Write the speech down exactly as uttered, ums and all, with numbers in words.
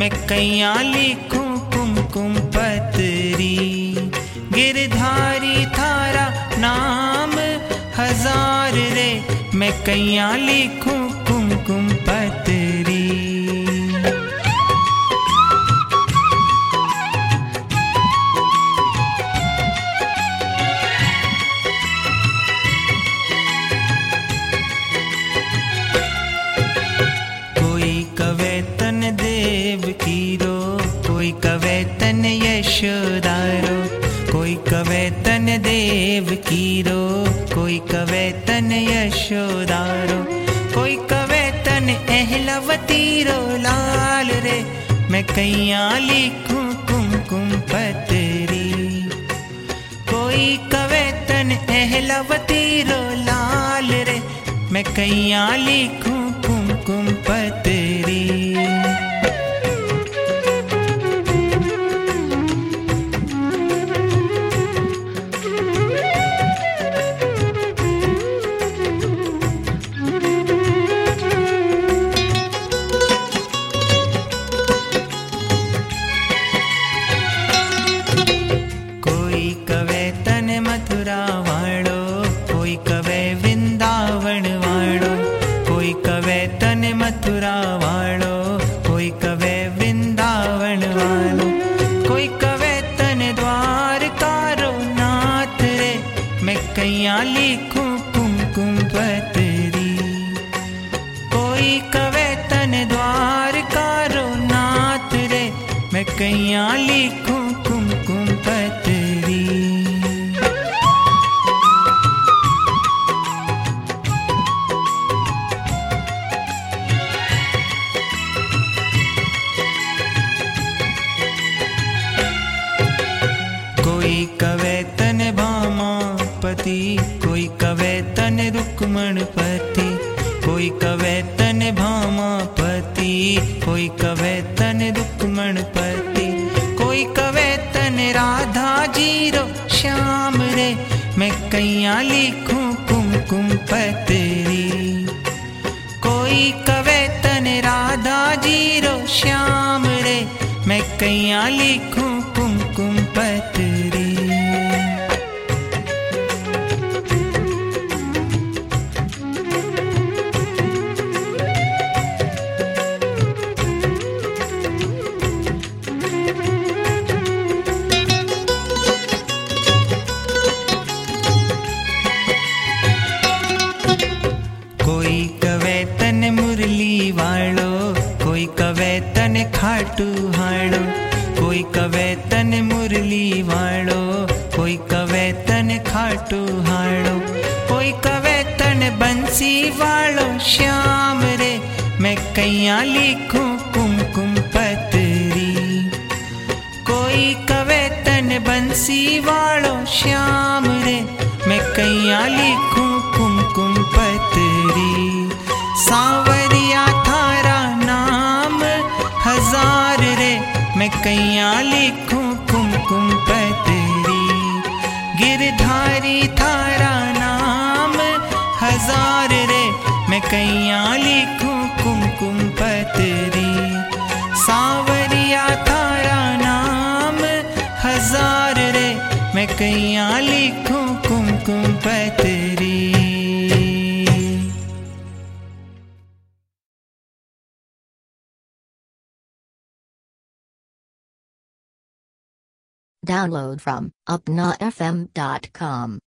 मैं कैया लिखूं कुमकुम पतरी। गिरधारी थारा नाम हजार रे, मैं कैया लिखूं कुमकुम पतरी। कोई कवे तन देव की रो, कोई कवे तन यशोदा रो। कोई कवे तन देव की रो, कोई कवे तन यशोदा रो। कोई कवे तन अहलावती रो लाल रे, मैं कैया लिखूं कुमकुम पतरी। कोई कवे तन अहलावती रो लाल रे, मैं कैया लिखूं कुमकुम पतरी। कोई कवे तन मथुरा वालो, कोई कवे वृंदावन वालो। कोई कवे तन मथुरा वालो, कोई कवे वृंदावन वालो। कोई कवे तन द्वारका रो नाथ रे, मैं कैया लिखूं कुमकुम पतरी। कोई कवे तन द्वारका रो नाथ रे, मैं कैया लिखूं कुमकुम पतरी। कोई कवे तन भामापति, कोई कवे तन रुक्मण पति। कोई कवे तन भामापति, कोई कवे तन रुक्मण पति। कोई कवे तन राधा जी रो श्याम रे, मैं कैया लिखूं कुमकुम पतरी। कोई कवे तन राधा जी रो श्याम रे, मैं कैया लिखूं कुमकुम पतरी। कोई कवे तन मुरली वालो, कोई कवे तन खाटू हाड़ो। कोई कवे तन मुरली वालो, कोई कवे तन खाटू हाड़ो। कोई कवे तन बंसी वालो श्याम रे, मैं कैया लिखूं कुमकुम पतरी। कोई कवे तन बंसी वालो श्याम रे, मैं कैया लिखूं कुमकुम पतरी। सांवरिया थारा नाम हजार रे, मैं कैया लिखूं कुमकुम पतरी। गिरधारी थारा नाम हजार रे, मैं कैया लिखूं कुमकुम पतरी। सांवरिया थारा नाम हजार रे, मैं कैया लिखूं कुमकुम पतरी। Download from upna f m dot com.